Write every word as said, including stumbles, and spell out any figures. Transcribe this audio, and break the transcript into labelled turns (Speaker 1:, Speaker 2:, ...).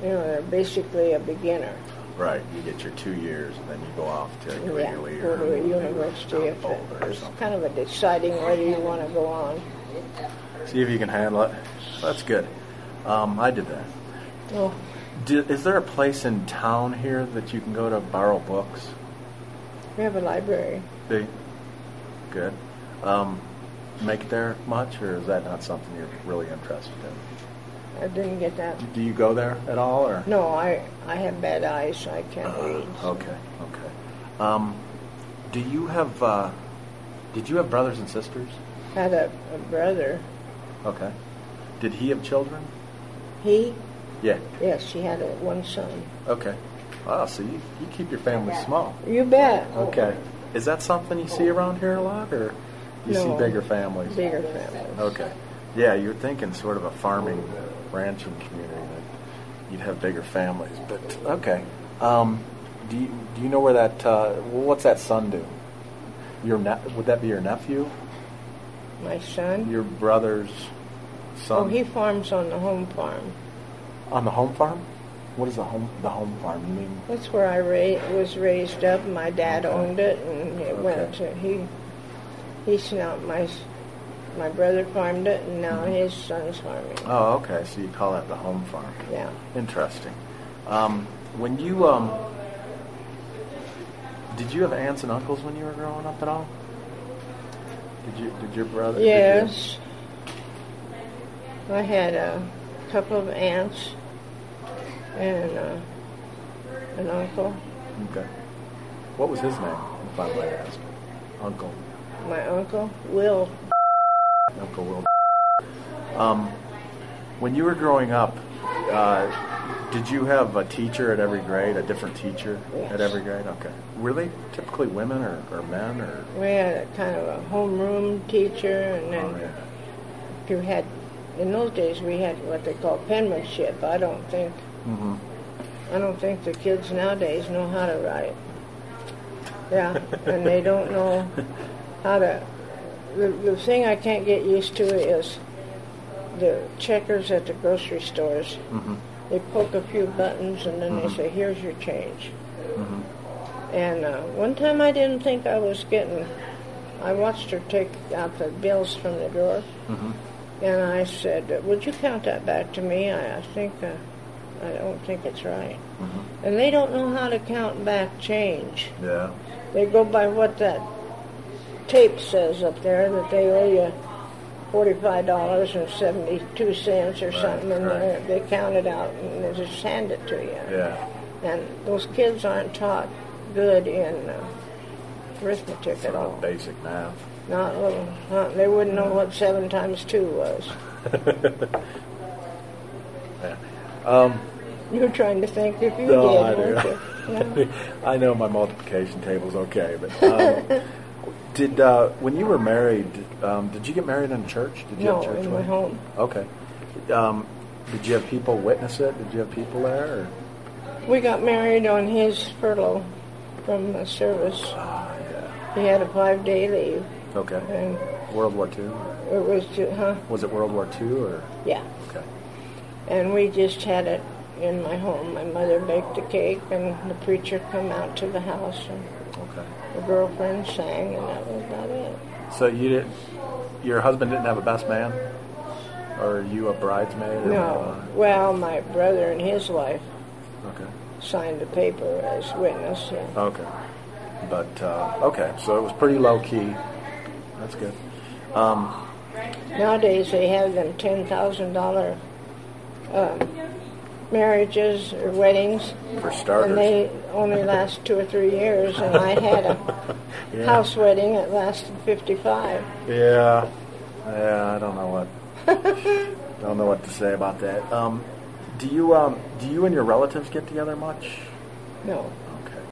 Speaker 1: You know, they're basically a beginner.
Speaker 2: Right. You get your two years, and then you go off to Greeley
Speaker 1: yeah, go to a university. If it, it's kind of a deciding whether you want to go on.
Speaker 2: See if you can handle it. That's good. Um, I did that.
Speaker 1: Oh.
Speaker 2: Did, is there a place in town here that you can go to borrow books?
Speaker 1: We have a library.
Speaker 2: Big. Good. Um, make it there much, or is that not something you're really interested in?
Speaker 1: I didn't get that.
Speaker 2: Do you go there at all, or?
Speaker 1: No, I I have bad eyes, so I can't
Speaker 2: uh,
Speaker 1: read.
Speaker 2: Okay, okay. Um, do you have? Uh, did you have brothers and sisters?
Speaker 1: I had a, a brother.
Speaker 2: Okay. Did he have children?
Speaker 1: He?
Speaker 2: Yeah.
Speaker 1: Yes, he had a, one son.
Speaker 2: Okay. Oh, so you, you keep your family small.
Speaker 1: You bet.
Speaker 2: Okay. Is that something you see around here a lot, or you
Speaker 1: no,
Speaker 2: see bigger families?
Speaker 1: Bigger families.
Speaker 2: Okay. Yeah, you're thinking sort of a farming, ranching community that you'd have bigger families. But okay. Um, do you do you know where that? Uh, what's that son do? Your ne- would that be your nephew?
Speaker 1: My son.
Speaker 2: Your brother's son.
Speaker 1: Oh, he farms on the home farm.
Speaker 2: On the home farm? What is the home the home farm? You mean?
Speaker 1: That's where I ra- was raised up. My dad
Speaker 2: Okay.
Speaker 1: owned it, and it
Speaker 2: Okay.
Speaker 1: went to he. He's now my my brother farmed it, and now his son's farming.
Speaker 2: Oh, okay. So you call that the home farm?
Speaker 1: Yeah.
Speaker 2: Interesting. Um, when you um, did you have aunts and uncles when you were growing up at all? Did you? Did your brother?
Speaker 1: Yes. I had a couple of aunts and uh, an uncle.
Speaker 2: Okay. What was his name, if I might ask? Uncle.
Speaker 1: My uncle, Will.
Speaker 2: Uncle Will. Um, when you were growing up, uh, did you have a teacher at every grade, a different teacher
Speaker 1: Yes.
Speaker 2: at every grade? Okay. Were they typically women or, or men? Or?
Speaker 1: We had a kind of a homeroom teacher, and then
Speaker 2: Oh, yeah.
Speaker 1: you had, in those days we had what they call penmanship. I don't think,
Speaker 2: Mm-hmm.
Speaker 1: I don't think the kids nowadays know how to write. Yeah, and they don't know how to. The, the thing I can't get used to is the checkers at the grocery stores.
Speaker 2: Mm-hmm.
Speaker 1: They poke a few buttons and then
Speaker 2: Mm-hmm.
Speaker 1: they say, "Here's your change."
Speaker 2: Mm-hmm.
Speaker 1: And uh, one time I didn't think I was getting. I watched her take out the bills from the drawer,
Speaker 2: Mm-hmm.
Speaker 1: and I said, "Would you count that back to me? I, I think uh, I don't think it's right."
Speaker 2: Mm-hmm.
Speaker 1: And they don't know how to count back change.
Speaker 2: Yeah.
Speaker 1: They go by what that tape says up there, that they owe you forty-five dollars and seventy-two cents or
Speaker 2: Right,
Speaker 1: something, and
Speaker 2: right.
Speaker 1: they they count it out and they just hand it to you.
Speaker 2: Yeah.
Speaker 1: And those kids aren't taught good in uh, arithmetic
Speaker 2: Sort
Speaker 1: at all.
Speaker 2: of basic math.
Speaker 1: Not little. Uh, they wouldn't know what seven times two was.
Speaker 2: Yeah. Um,
Speaker 1: You're trying to think if you
Speaker 2: no,
Speaker 1: did,
Speaker 2: I
Speaker 1: weren't
Speaker 2: do.
Speaker 1: you? Yeah.
Speaker 2: I know my multiplication table's okay, but um, did uh, when you were married, um, did you get married in church? Did you
Speaker 1: No,
Speaker 2: have church
Speaker 1: in my
Speaker 2: wedding?
Speaker 1: home.
Speaker 2: Okay. Um, did you have people witness it? Did you have people there? Or?
Speaker 1: We got married on his furlough from the service.
Speaker 2: Ah, yeah.
Speaker 1: He had a five-day leave,
Speaker 2: Okay.
Speaker 1: and
Speaker 2: World War Two?
Speaker 1: it was, ju- huh?
Speaker 2: Was it World War Two or?
Speaker 1: Yeah.
Speaker 2: Okay.
Speaker 1: And we just had it in my home. My mother baked a cake, and the preacher come out to the house, and
Speaker 2: Okay.
Speaker 1: the girlfriend sang, and that was about it.
Speaker 2: So you did. Your husband didn't have a best man, or are you a bridesmaid? Or
Speaker 1: No. Well, my brother and his wife
Speaker 2: Okay.
Speaker 1: signed the paper as witness. Yeah.
Speaker 2: Okay. But uh, okay, so it was pretty low key. That's good. Um,
Speaker 1: Nowadays, they have them ten thousand dollars um, marriages or weddings,
Speaker 2: for starters.
Speaker 1: and they only last two or three years. And I had a
Speaker 2: Yeah.
Speaker 1: house wedding that lasted fifty-five.
Speaker 2: Yeah. Yeah. I don't know what. don't know what to say about that. Um, do you um, do you and your relatives get together much?
Speaker 1: No.